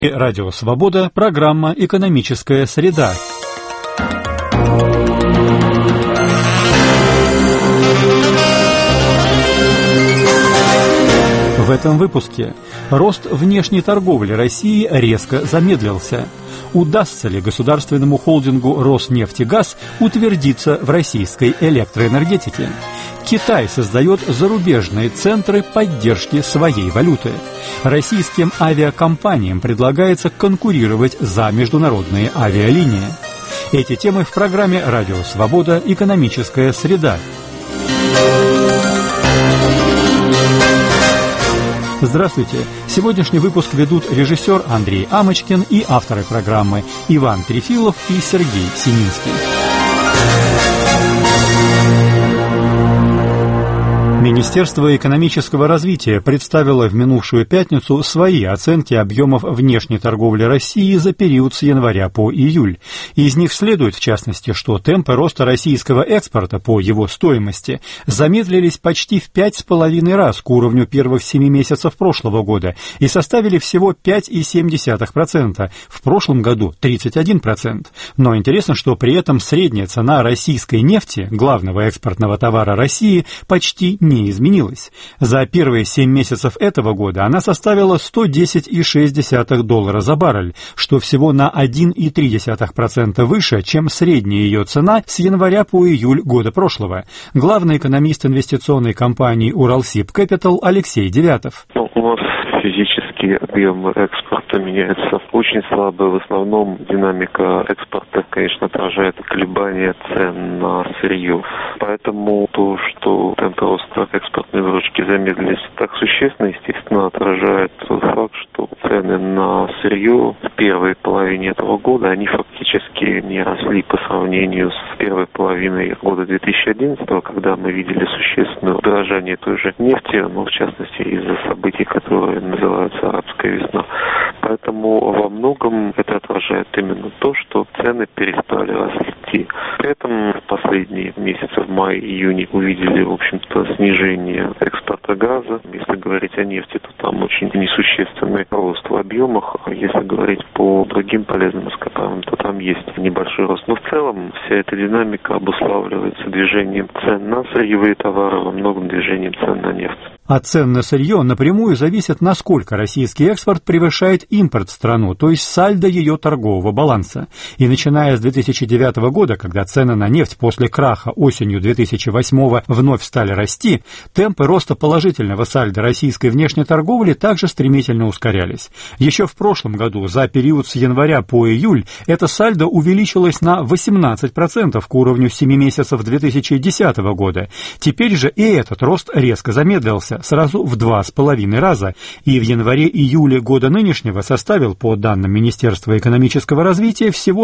Радио «Свобода», программа «Экономическая среда». В этом выпуске рост внешней торговли России резко замедлился. Удастся ли государственному холдингу «Роснефтегаз» утвердиться в российской электроэнергетике? Китай создает зарубежные центры поддержки своей валюты. Российским авиакомпаниям предлагается конкурировать за международные авиалинии. Эти темы в программе «Радио Свобода. Экономическая среда». Здравствуйте! Сегодняшний выпуск ведут режиссер Андрей Амочкин и авторы программы Иван Трефилов и Сергей Сининский. Министерство экономического развития представило в минувшую пятницу свои оценки объемов внешней торговли России за период с января по июль. Из них следует, в частности, что темпы роста российского экспорта по его стоимости замедлились почти в 5,5 раз к уровню первых 7 месяцев прошлого года и составили всего 5,7%, в прошлом году 31%. Но интересно, что при этом средняя цена российской нефти, главного экспортного товара России, почти не изменилась. За первые 7 месяцев этого года она составила $110,6 за баррель, что всего на 1,3% выше, чем средняя ее цена с января по июль года прошлого. Главный экономист инвестиционной компании «Уралсиб Кэпитал» Алексей Девятов. У нас физические объемы экспорта меняются очень слабо. В основном динамика экспорта, конечно, отражает колебания цен на сырье. Поэтому то, что темпы роста экспортной выручки замедлились так существенно, естественно, отражает тот факт, что цены на сырье в первой половине этого года, они фактически не росли по сравнению с первой половиной года 2011, когда мы видели существенное удорожание той же нефти, но в частности из-за событий, которые называются «Арабская весна». Поэтому во многом это отражает именно то, что цены перестали расти. При этом в последние месяцы, в мае-июне, увидели, в общем-то, снижение экспорта газа. Если говорить о нефти, то там очень несущественный рост в объемах. А если говорить по другим полезным ископаемым, то там есть небольшой рост. Но в целом вся эта динамика обуславливается движением цен на сырьевые товары, во многом движением цен на нефть. От цен на сырье напрямую зависит, насколько российский экспорт превышает импорт в страну, то есть сальдо ее торгового баланса. И начиная с 2009 года, когда цены на нефть после краха осенью 2008 вновь стали расти, темпы роста положительного сальдо российской внешней торговли также стремительно ускорялись. Еще в прошлом году, за период с января по июль, это сальдо увеличилось на 18% к уровню 7 месяцев 2010 года. Теперь же и этот рост резко замедлился, сразу в 2,5 раза, и в январе-июле года нынешнего составил, по данным Министерства экономического развития, всего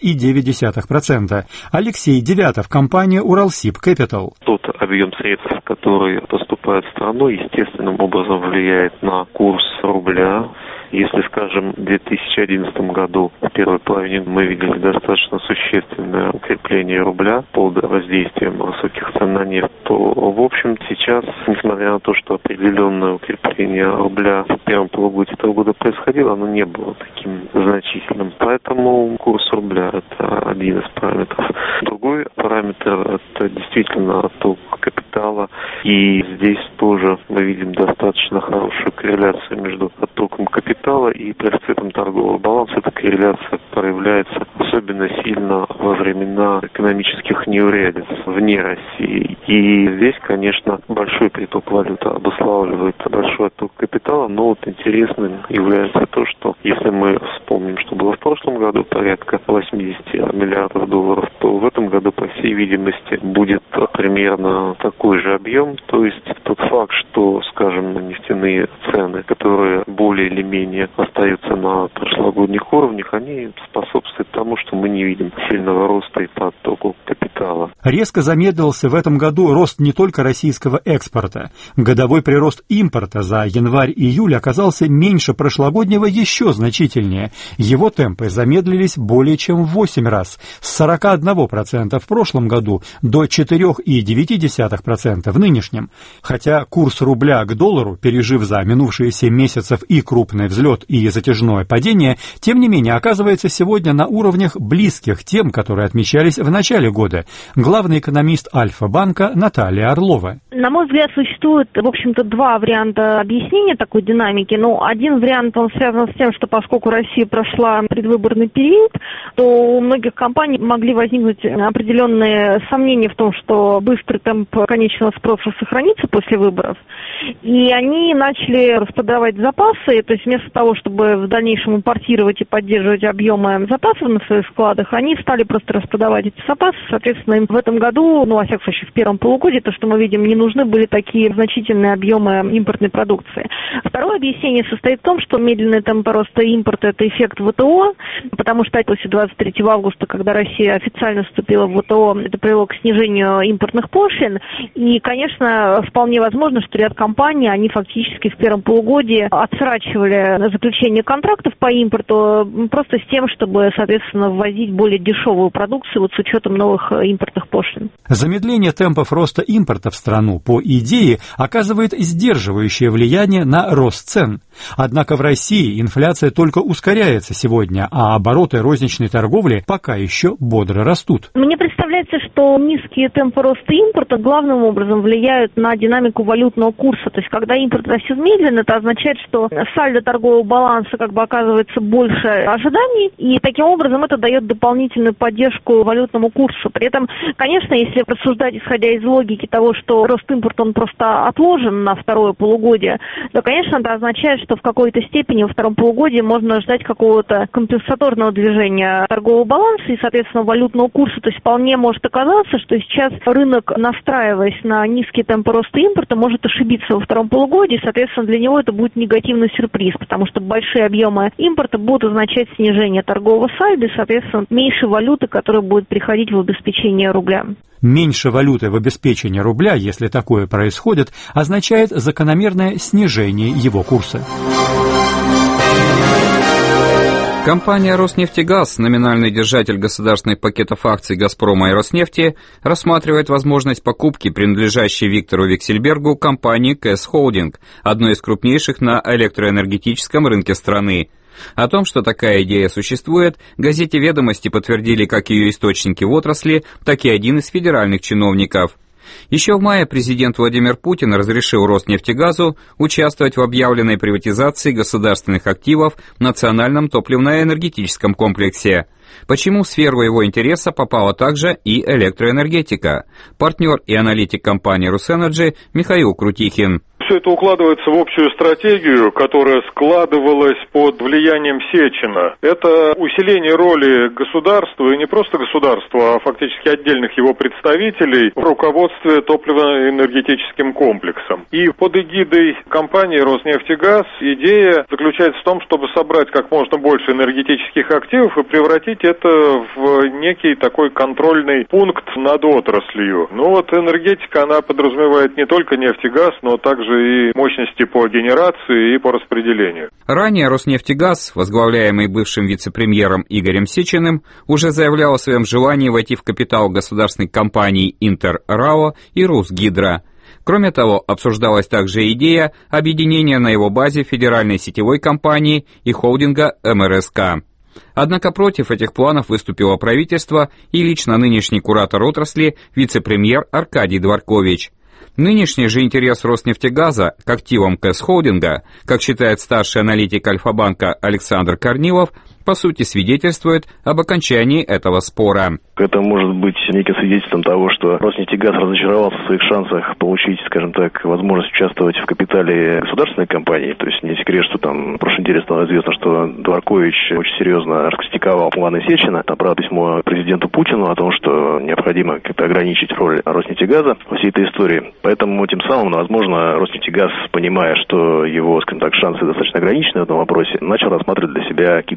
6,9%. Алексей Девятов, компания «Уралсиб Кэпитал». Тот объем средств, который поступает в страну, естественным образом влияет на курс рубля. Если, скажем, в 2011 году, в первой половине, мы видели достаточно существенное укрепление рубля под воздействием высоких цен на нефть, то, в общем, сейчас, несмотря на то, что определенное укрепление рубля в первом полугодии этого года происходило, оно не было таким значительным. Поэтому курс рубля – это один из параметров. Другой параметр – это действительно отток капитала. И здесь тоже мы видим достаточно хорошую корреляцию между оттоком капитала и профицитом торгового баланса. Эта корреляция проявляется особенно сильно во времена экономических неурядиц вне России. И здесь, конечно, большой приток валюты обуславливает большой отток капитала, но вот интересным является то, что если мы вспомним, что было в прошлом году, порядка 80 миллиардов долларов, то в этом году, по всей видимости, будет примерно такой же объем. То есть тот факт, что, скажем, нефтяные цены, которые более или менее остаются на прошлогодних уровнях, они способствуют тому, что мы не видим сильного роста и по оттоку капитала. Резко замедлился в этом году году рост не только российского экспорта. Годовой прирост импорта за январь-июль оказался меньше прошлогоднего еще значительнее. Его темпы замедлились более чем в 8 раз, с 41% в прошлом году до 4,9% в нынешнем. Хотя курс рубля к доллару, пережив за минувшие 7 месяцев и крупный взлет, и затяжное падение, тем не менее оказывается сегодня на уровнях близких тем, которые отмечались в начале года. Главный экономист Альфа-банка Наталья Орлова. На мой взгляд, существует, в общем-то, два варианта объяснения такой динамики. Один вариант, он связан с тем, что поскольку Россия прошла предвыборный период, то у многих компаний могли возникнуть определенные сомнения в том, что быстрый темп конечного спроса сохранится после выборов. И они начали распродавать запасы, то есть вместо того, чтобы в дальнейшем импортировать и поддерживать объемы запасов на своих складах, они стали просто распродавать эти запасы. Соответственно, им в этом году, во всяком случае, в первом полугодии, то, что мы видим, не нужны были такие значительные объемы импортной продукции. Второе объяснение состоит в том, что медленный темп роста импорта – это эффект ВТО, потому что после 23 августа, когда Россия официально вступила в ВТО, это привело к снижению импортных пошлин. И, конечно, вполне возможно, что ряд компаний, они фактически в первом полугодии отсрачивали заключение контрактов по импорту просто с тем, чтобы, соответственно, ввозить более дешевую продукцию с учетом новых импортных пошлин. Замедление темпов роста импорта в страну, по идее, оказывает сдерживающее влияние на рост цен. Однако в России инфляция только ускоряется сегодня, а обороты розничной торговли пока еще бодро растут. Мне представляется, что низкие темпы роста импорта главным образом влияют на динамику валютного курса. То есть, когда импорт растет медленно, это означает, что сальдо торгового баланса оказывается больше ожиданий, и таким образом это дает дополнительную поддержку валютному курсу. При этом, конечно, если рассуждать, исходя из логики того, что рост импорта он просто отложен на второе полугодие, то, конечно, это означает, что в какой-то степени во втором полугодии можно ждать какого-то компенсаторного движения торгового баланса и, соответственно, валютного курса. То есть вполне может оказаться, что сейчас рынок, настраиваясь на низкие темпы роста импорта, может ошибиться во втором полугодии, и, соответственно, для него это будет негативный сюрприз, потому что большие объемы импорта будут означать снижение торгового сальда и, соответственно, меньше валюты, которая будет приходить в обеспечение рубля. Меньше валюты в обеспечении рубля, если такое происходит, означает закономерное снижение его курса. Компания «Роснефтегаз», номинальный держатель государственных пакетов акций «Газпрома» и «Роснефти», рассматривает возможность покупки принадлежащей Виктору Виксельбергу компании КЭС Холдинг, одной из крупнейших на электроэнергетическом рынке страны. О том, что такая идея существует, газете «Ведомости» подтвердили как ее источники в отрасли, так и один из федеральных чиновников. Еще в мае президент Владимир Путин разрешил Роснефтегазу участвовать в объявленной приватизации государственных активов в национальном топливно-энергетическом комплексе. Почему в сферу его интереса попала также и электроэнергетика? Партнер и аналитик компании «Русэнерджи» Михаил Крутихин. Все это укладывается в общую стратегию, которая складывалась под влиянием Сечина. Это усиление роли государства, и не просто государства, а фактически отдельных его представителей в руководстве топливно-энергетическим комплексом. И под эгидой компании «Роснефтегаз» идея заключается в том, чтобы собрать как можно больше энергетических активов и превратить это в некий такой контрольный пункт над отраслью. Энергетика, она подразумевает не только нефть и газ, но также и мощности по генерации и по распределению. Ранее Роснефтегаз, возглавляемый бывшим вице-премьером Игорем Сечиным, уже заявлял о своем желании войти в капитал государственных компаний Интер-РАО и Русгидро. Кроме того, обсуждалась также идея объединения на его базе федеральной сетевой компании и холдинга МРСК. Однако против этих планов выступило правительство и лично нынешний куратор отрасли, вице-премьер Аркадий Дворкович. Нынешний же интерес Роснефтегаза к активам КЭС Холдинга, как считает старший аналитик Альфа-банка Александр Корнилов, по сути свидетельствует об окончании этого спора. Это может быть неким свидетельством того, что Роснефтегаз разочаровался в своих шансах получить, скажем так, возможность участвовать в капитале государственной компании. То есть не секрет, что там в прошлой неделе стало известно, что Дворкович очень серьезно раскритиковал планы Сечина, направил письмо президенту Путину о том, что необходимо как-то ограничить роль Роснефтегаза во всей этой истории. Поэтому тем самым, возможно, Роснефтегаз, понимая, что его, скажем так, шансы достаточно ограничены в этом вопросе, начал рассматривать для себя какие-то другие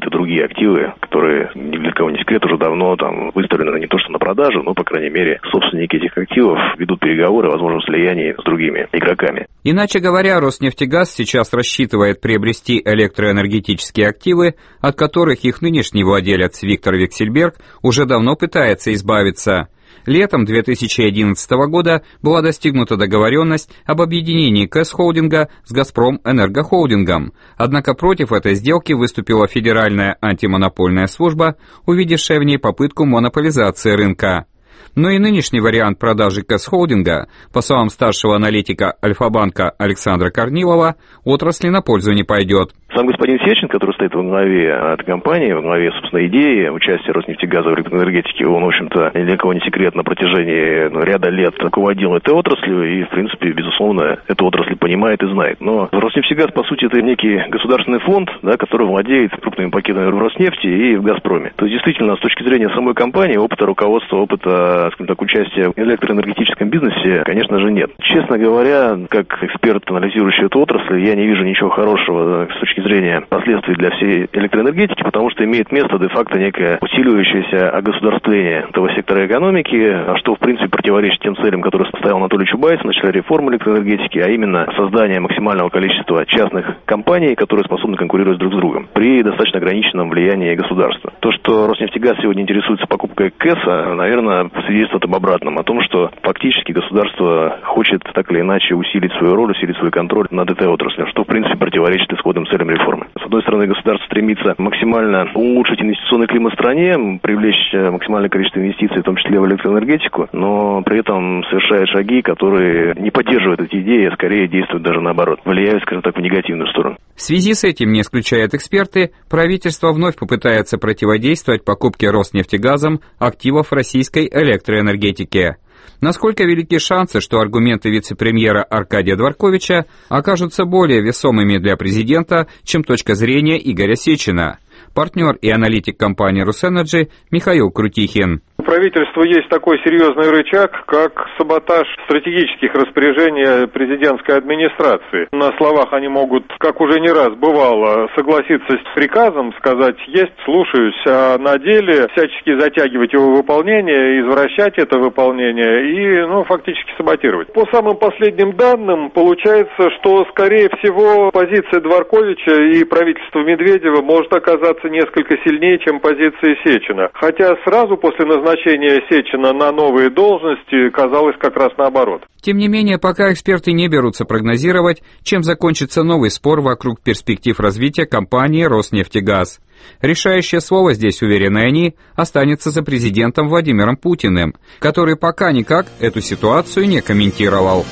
другие активы, которые ни для кого не секрет, уже давно там выставлены не то что на продажу, но, по крайней мере, собственники этих активов ведут переговоры о возможном слиянии с другими игроками. Иначе говоря, Роснефтегаз сейчас рассчитывает приобрести электроэнергетические активы, от которых их нынешний владелец Виктор Вексельберг уже давно пытается избавиться. Летом 2011 года была достигнута договоренность об объединении КЭС-холдинга с «Газпром-Энергохолдингом». Однако против этой сделки выступила Федеральная антимонопольная служба, увидевшая в ней попытку монополизации рынка. Но и нынешний вариант продажи КЭС-холдинга, по словам старшего аналитика Альфа-банка Александра Корнилова, отрасли на пользу не пойдет. Сам господин Сечин, который стоит во главе этой компании, во главе, собственно, идеи участия Роснефтегаза в электроэнергетике, он, в общем-то, ни для кого не секрет, на протяжении ряда лет руководил этой отраслью и, в принципе, безусловно, эту отрасль понимает и знает. Но Роснефтегаз, по сути, это некий государственный фонд, да, который владеет крупными пакетами в Роснефти и в Газпроме. То есть, действительно, с точки зрения самой компании, опыта руководства, опыта, скажем так, участия в электроэнергетическом бизнесе, конечно же, нет. Честно говоря, как эксперт, анализирующий эту отрасль, я не вижу ничего хорошего с точки зрения последствий для всей электроэнергетики, потому что имеет место де-факто некое усиливающееся огосударствление этого сектора экономики, что, в принципе, противоречит тем целям, которые ставил Анатолий Чубайс в начале реформы электроэнергетики, а именно создание максимального количества частных компаний, которые способны конкурировать друг с другом при достаточно ограниченном влиянии государства. То, что Роснефтегаз сегодня интересуется покупкой КЭСа, наверное, свидетельствует об обратном, о том, что фактически государство хочет так или иначе усилить свою роль, усилить свой контроль над этой отраслью, что, в принципе, противоречит исходным целям реформы. С одной стороны, государство стремится максимально улучшить инвестиционный климат в стране, привлечь максимальное количество инвестиций, в том числе в электроэнергетику, но при этом совершает шаги, которые не поддерживают эти идеи, а скорее действуют даже наоборот, влияют, скажем так, в негативную сторону. В связи с этим, не исключают эксперты, правительство вновь попытается противодействовать покупке Роснефтегазом активов российской электроэнергетики. Насколько велики шансы, что аргументы вице-премьера Аркадия Дворковича окажутся более весомыми для президента, чем точка зрения Игоря Сечина? Партнер и аналитик компании «Русэнерджи» Михаил Крутихин. У правительства есть такой серьезный рычаг, как саботаж стратегических распоряжений президентской администрации. На словах они могут, как уже не раз бывало, согласиться с приказом, сказать «есть, слушаюсь», а на деле всячески затягивать его выполнение, извращать это выполнение и, фактически саботировать. По самым последним данным, получается, что, скорее всего, позиция Дворковича и правительства Медведева может оказаться несколько сильнее, чем позиция Сечина. Хотя сразу после назначения Сечина на новые должности казалось как раз наоборот. Тем не менее, пока эксперты не берутся прогнозировать, чем закончится новый спор вокруг перспектив развития компании «Роснефтегаз». Решающее слово здесь, уверены они, останется за президентом Владимиром Путиным, который пока никак эту ситуацию не комментировал.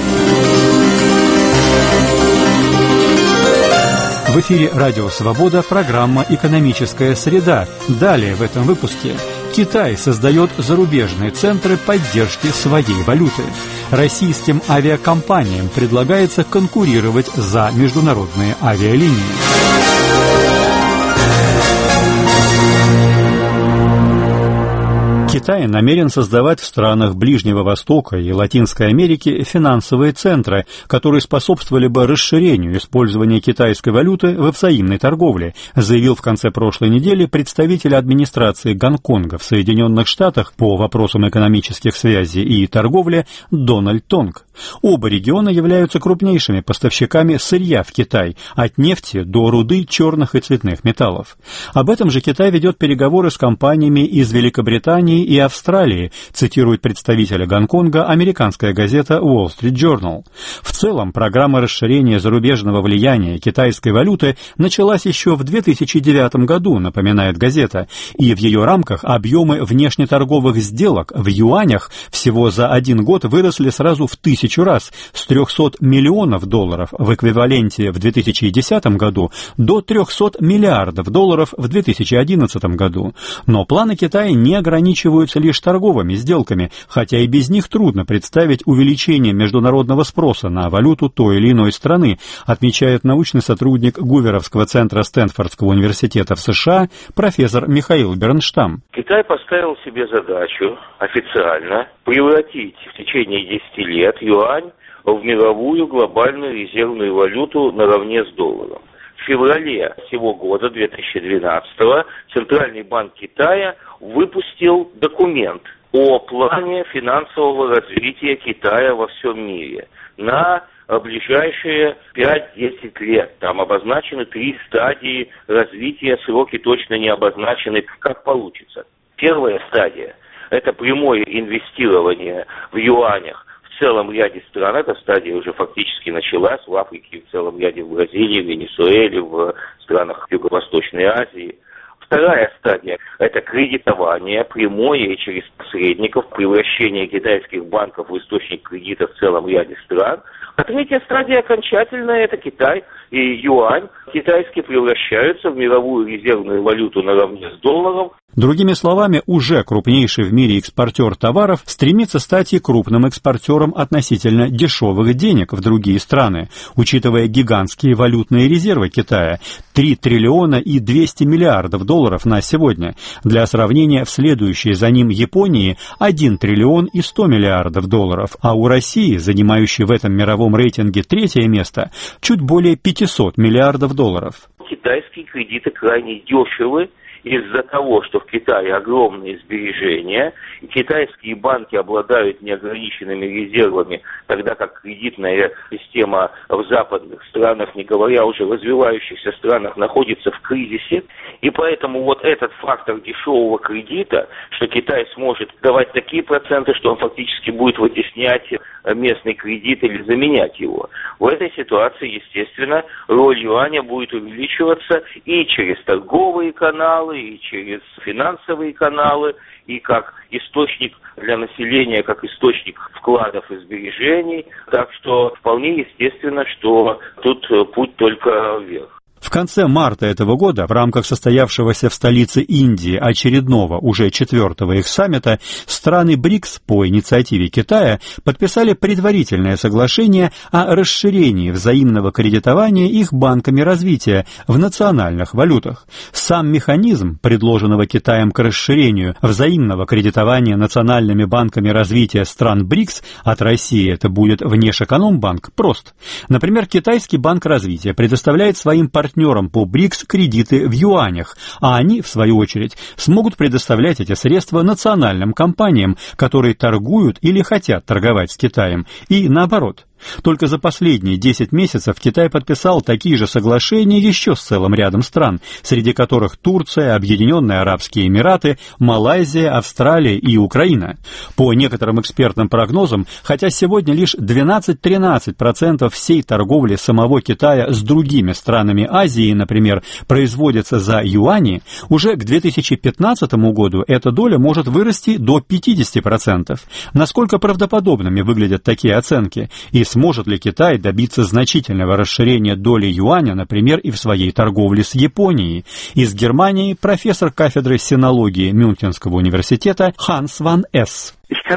В эфире «Радио Свобода» программа «Экономическая среда». Далее в этом выпуске Китай создает зарубежные центры поддержки своей валюты. Российским авиакомпаниям предлагается конкурировать за международные авиалинии. Китай намерен создавать в странах Ближнего Востока и Латинской Америки финансовые центры, которые способствовали бы расширению использования китайской валюты во взаимной торговле, заявил в конце прошлой недели представитель администрации Гонконга в Соединенных Штатах по вопросам экономических связей и торговли Дональд Тонг. Оба региона являются крупнейшими поставщиками сырья в Китай, от нефти до руды черных и цветных металлов. Об этом же Китай ведет переговоры с компаниями из Великобритании и Австралии, цитирует представителя Гонконга американская газета Wall Street Journal. В целом, программа расширения зарубежного влияния китайской валюты началась еще в 2009 году, напоминает газета, и в ее рамках объемы внешнеторговых сделок в юанях всего за один год выросли сразу в 1000 раз, с 300 миллионов долларов в эквиваленте в 2010 году до 300 миллиардов долларов в 2011 году. Но планы Китая не ограничиваются лишь торговыми сделками, хотя и без них трудно представить увеличение международного спроса на валюту той или иной страны, отмечает научный сотрудник Гуверовского центра Стэнфордского университета в США профессор Михаил Бернштам. Китай поставил себе задачу официально превратить в течение 10 лет юань в мировую глобальную резервную валюту наравне с долларом. В феврале сего года, 2012-го, Центральный банк Китая выпустил документ о плане финансового развития Китая во всем мире на ближайшие 5-10 лет. Там обозначены 3 стадии развития, сроки точно не обозначены, как получится. Первая стадия – это прямое инвестирование в юанях в целом ряде стран. Эта стадия уже фактически началась в Африке, в целом ряде, в Бразилии, в Венесуэле, в странах Юго-Восточной Азии. Вторая стадия – это кредитование, прямое и через посредников, превращение китайских банков в источник кредита в целом ряде стран. А третья стадия окончательная – это Китай и юань. Китайские превращаются в мировую резервную валюту наравне с долларом. Другими словами, уже крупнейший в мире экспортер товаров стремится стать и крупным экспортером относительно дешевых денег в другие страны, учитывая гигантские валютные резервы Китая – 3 триллиона и 200 миллиардов долларов на сегодня. Для сравнения, в следующей за ним Японии – 1 триллион и 100 миллиардов долларов, а у России, занимающей в этом мировом рейтинге 3-е место, чуть более 500 миллиардов долларов. Китайские кредиты крайне дешевы. Из-за того, что в Китае огромные сбережения, и китайские банки обладают неограниченными резервами, тогда как кредитная система в западных странах, не говоря уже о развивающихся странах, находится в кризисе. И поэтому вот этот фактор дешевого кредита, что Китай сможет давать такие проценты, что он фактически будет вытеснять местный кредит или заменять его. В этой ситуации, естественно, роль юаня будет увеличиваться и через торговые каналы, и через финансовые каналы, и как источник для населения, как источник вкладов и сбережений. Так что вполне естественно, что тут путь только вверх. В конце марта этого года в рамках состоявшегося в столице Индии очередного, уже 4-го их саммита, страны БРИКС по инициативе Китая подписали предварительное соглашение о расширении взаимного кредитования их банками развития в национальных валютах. Сам механизм, предложенного Китаем к расширению взаимного кредитования национальными банками развития стран БРИКС, от России это будет Внешэкономбанк, прост. Например, Китайский банк развития предоставляет своим партнерам по БРИКС кредиты в юанях, а они, в свою очередь, смогут предоставлять эти средства национальным компаниям, которые торгуют или хотят торговать с Китаем, и наоборот. Только за последние 10 месяцев Китай подписал такие же соглашения еще с целым рядом стран, среди которых Турция, Объединенные Арабские Эмираты, Малайзия, Австралия и Украина. По некоторым экспертным прогнозам, хотя сегодня лишь 12-13% всей торговли самого Китая с другими странами Азии, например, производится за юани, уже к 2015 году эта доля может вырасти до 50%. Насколько правдоподобными выглядят такие оценки? И сможет ли Китай добиться значительного расширения доли юаня, например, и в своей торговле с Японией? Из Германии профессор кафедры синологии Мюнхенского университета Ханс ван Эс.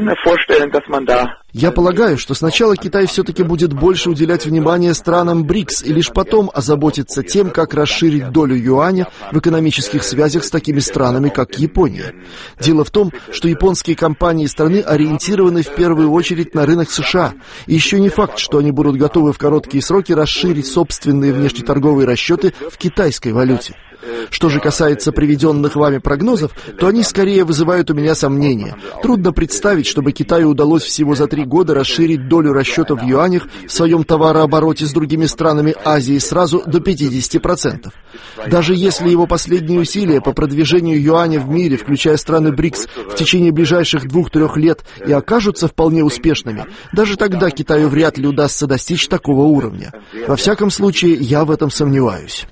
Я полагаю, что сначала Китай все-таки будет больше уделять внимание странам БРИКС и лишь потом озаботиться тем, как расширить долю юаня в экономических связях с такими странами, как Япония. Дело в том, что японские компании страны ориентированы в первую очередь на рынок США. И еще не факт, что они будут готовы в короткие сроки расширить собственные внешнеторговые расчеты в китайской валюте. Что же касается приведенных вами прогнозов, то они скорее вызывают у меня сомнения. Трудно представить, чтобы Китаю удалось всего за 3 года расширить долю расчетов в юанях в своем товарообороте с другими странами Азии сразу до 50%. Даже если его последние усилия по продвижению юаня в мире, включая страны БРИКС, в течение ближайших 2-3 лет и окажутся вполне успешными, даже тогда Китаю вряд ли удастся достичь такого уровня. Во всяком случае, я в этом сомневаюсь.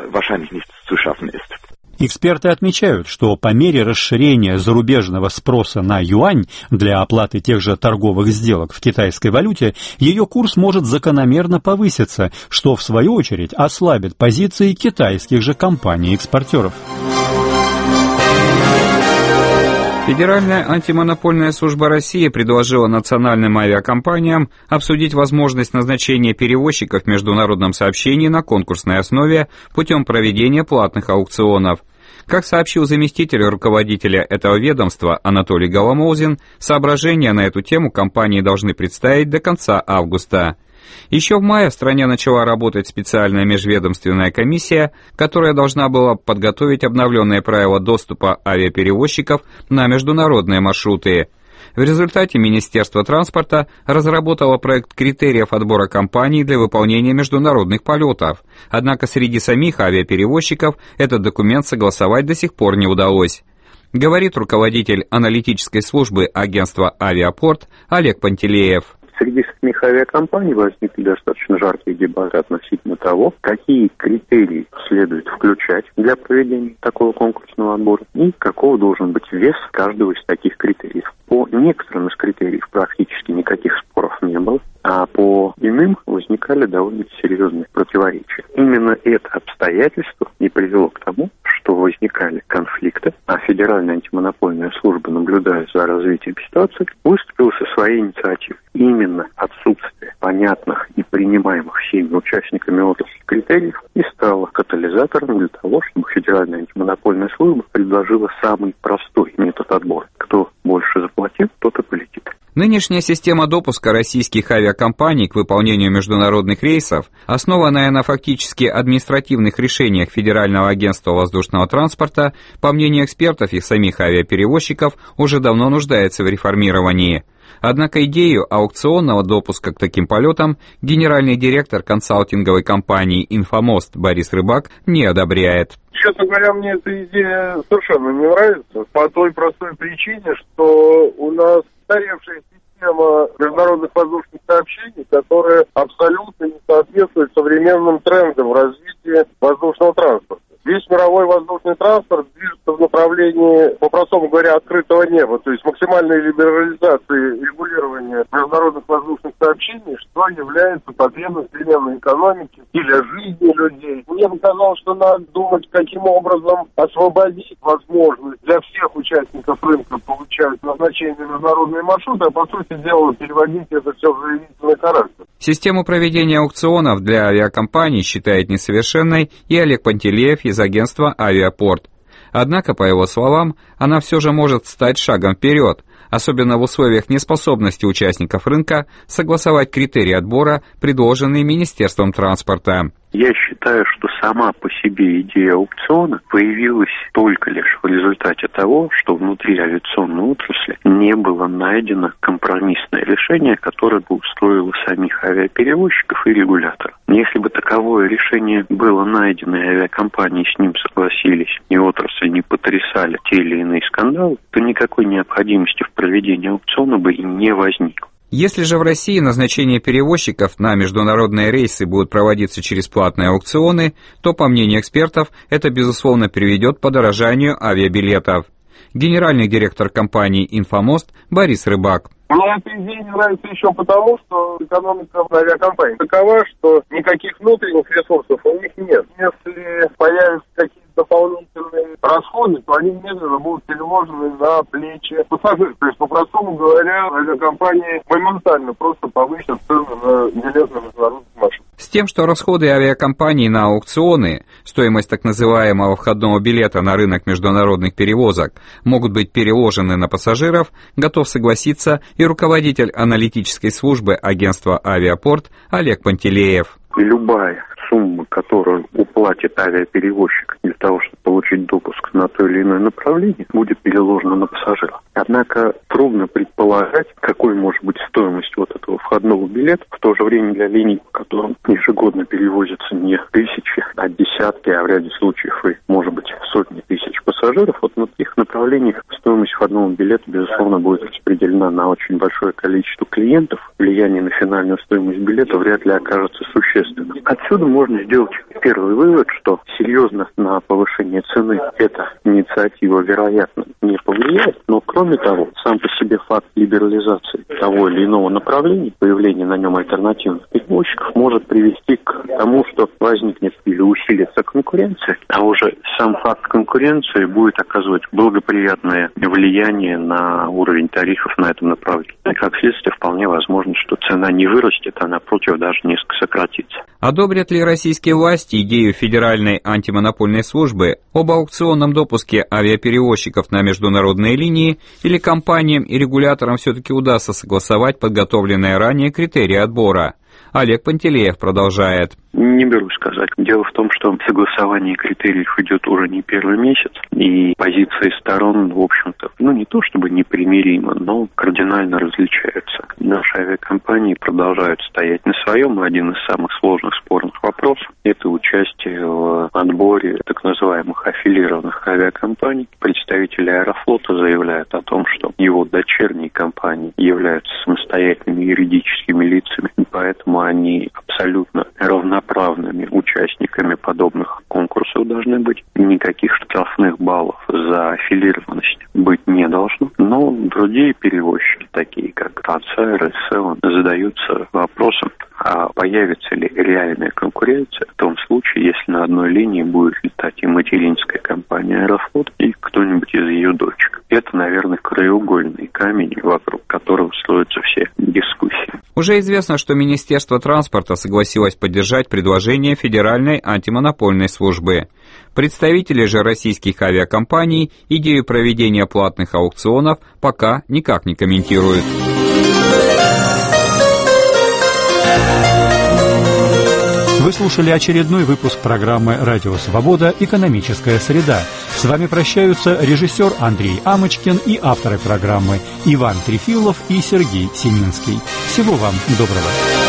Эксперты отмечают, что по мере расширения зарубежного спроса на юань для оплаты тех же торговых сделок в китайской валюте, ее курс может закономерно повыситься, что в свою очередь ослабит позиции китайских же компаний-экспортеров. Федеральная антимонопольная служба России предложила национальным авиакомпаниям обсудить возможность назначения перевозчиков в международном сообщении на конкурсной основе путем проведения платных аукционов. Как сообщил заместитель руководителя этого ведомства Анатолий Голомолзин, соображения на эту тему компании должны представить до конца августа. Еще в мае в стране начала работать специальная межведомственная комиссия, которая должна была подготовить обновленные правила доступа авиаперевозчиков на международные маршруты. В результате Министерство транспорта разработало проект критериев отбора компаний для выполнения международных полетов. Однако среди самих авиаперевозчиков этот документ согласовать до сих пор не удалось. Говорит руководитель аналитической службы агентства «Авиапорт» Олег Пантелеев. Среди самих авиакомпаний возникли достаточно жаркие дебаты относительно того, какие критерии следует включать для проведения такого конкурсного отбора и какого должен быть вес каждого из таких критериев. По некоторым из критериев практически никаких споров не было, а по иным возникали довольно серьезные противоречия. Именно это обстоятельство и привело к тому, что возникали конфликты, а Федеральная антимонопольная служба, наблюдая за развитием ситуации, выступила со своей инициативой. Именно отсутствие понятных и принимаемых всеми участниками отрасли критериев и стало катализатором для того, чтобы Федеральная антимонопольная служба предложила самый простой метод отбора. Кто больше заплатит, тот и полетит. Нынешняя система допуска российских авиакомпаний к выполнению международных рейсов, основанная на фактически административных решениях Федерального агентства воздушного транспорта, по мнению экспертов и самих авиаперевозчиков, уже давно нуждается в реформировании. Однако идею аукционного допуска к таким полетам генеральный директор консалтинговой компании «Инфомост» Борис Рыбак не одобряет. Честно говоря, мне эта идея совершенно не нравится, по той простой причине, что у нас устаревшая система международных воздушных сообщений, которая абсолютно не соответствует современным трендам в развитии воздушного транспорта. Весь мировой воздушный транспорт движется в направлении, по-простому говоря, открытого неба, то есть максимальной либерализации регулирования международных воздушных сообщений, что является потребностью современной экономики и для жизни людей. Мне показалось, что надо думать, каким образом освободить возможность для всех участников рынка получать назначение международные маршруты, а по сути дела переводить это все в заявительный характер. Систему проведения аукционов для авиакомпаний считает несовершенной и Олег Пантелеев из агентства «Авиапорт». Однако, по его словам, она все же может стать шагом вперед, особенно в условиях неспособности участников рынка согласовать критерии отбора, предложенные Министерством транспорта. Я считаю, что сама по себе идея аукциона появилась только лишь в результате того, что внутри авиационной отрасли не было найдено компромиссное решение, которое бы устроило самих авиаперевозчиков и регуляторов. Если бы таковое решение было найдено, и авиакомпании с ним согласились, и отрасль не потрясали те или иные скандалы, то никакой необходимости в проведении аукциона бы и не возникло. Если же в России назначение перевозчиков на международные рейсы будут проводиться через платные аукционы, то, по мнению экспертов, это, безусловно, приведет к подорожанию авиабилетов. Генеральный директор компании «Инфомост» Борис Рыбак. Мне эта идея не нравится еще потому, что экономика авиакомпаний такова, что никаких внутренних ресурсов у них нет. Если появятся какие-то дополнительные расходы, то они немедленно будут переложены на плечи пассажиров. То есть, по-простому говоря, авиакомпании моментально просто повысят цены на билет на международный маршрут. С тем, что расходы авиакомпаний на аукционы, стоимость так называемого входного билета на рынок международных перевозок, могут быть переложены на пассажиров, готов согласиться и руководитель аналитической службы агентства «Авиапорт» Олег Пантелеев. Любая сумма, которую уплатит авиаперевозчик для того, чтобы получить допуск на то или иное направление, будет переложена на пассажира. Однако трудно предполагать, какой может быть стоимость вот этого входного билета. В то же время для линий, по которым ежегодно перевозятся не тысячи, а десятки, а в ряде случаев и, может быть, сотни тысяч пассажиров, вот на таких направлениях стоимость входного билета, безусловно, будет распределена на очень большое количество клиентов. Влияние на финальную стоимость билета вряд ли окажется существенным. Отсюда можно сделать первый вывод, что серьезно на повышение цены эта инициатива, вероятно, не повлияет, но кроме того, сам по себе факт либерализации того или иного направления, появления на нем альтернативных перевозчиков может привести к тому, что возникнет или усилится конкуренция, а уже сам факт конкуренции будет оказывать благоприятное влияние на уровень тарифов на этом направлении. И как следствие, вполне возможно, что цена не вырастет, а напротив даже несколько сократится. Одобрят ли российские власти идею Федеральной антимонопольной службы об аукционном допуске авиаперевозчиков на международные линии, или компаниям и регуляторам все-таки удастся согласовать подготовленные ранее критерии отбора? Олег Пантелеев продолжает. Не берусь сказать. Дело в том, что согласование критериев идет уже не первый месяц, и позиции сторон, в общем-то, не то чтобы непримиримы, но кардинально различаются. Наши авиакомпании продолжают стоять на своем, и один из самых сложных спорных вопросов – это участие в отборе так называемых аффилированных авиакомпаний. Представители Аэрофлота заявляют о том, что его дочерние компании являются самостоятельными юридическими лицами, и поэтому они абсолютно равноправными участниками подобных конкурсов должны быть. Никаких штрафных баллов за аффилированность быть не должно. Но другие перевозчики, такие как ТАЦА, РС-7, задаются вопросом, а появится ли реальная конкуренция в том случае, если на одной линии будет летать и материнская компания Аэрофлот, и кто-нибудь из ее дочек. Это, наверное, краеугольный камень, вокруг которого строятся все дискуссии. Уже известно, что Министерство транспорта согласилось поддержать предложение Федеральной антимонопольной службы. Представители же российских авиакомпаний идею проведения платных аукционов пока никак не комментируют. Вы слушали очередной выпуск программы «Радио Свобода. Экономическая среда». С вами прощаются режиссер Андрей Амочкин и авторы программы Иван Трефилов и Сергей Сининский. Всего вам доброго.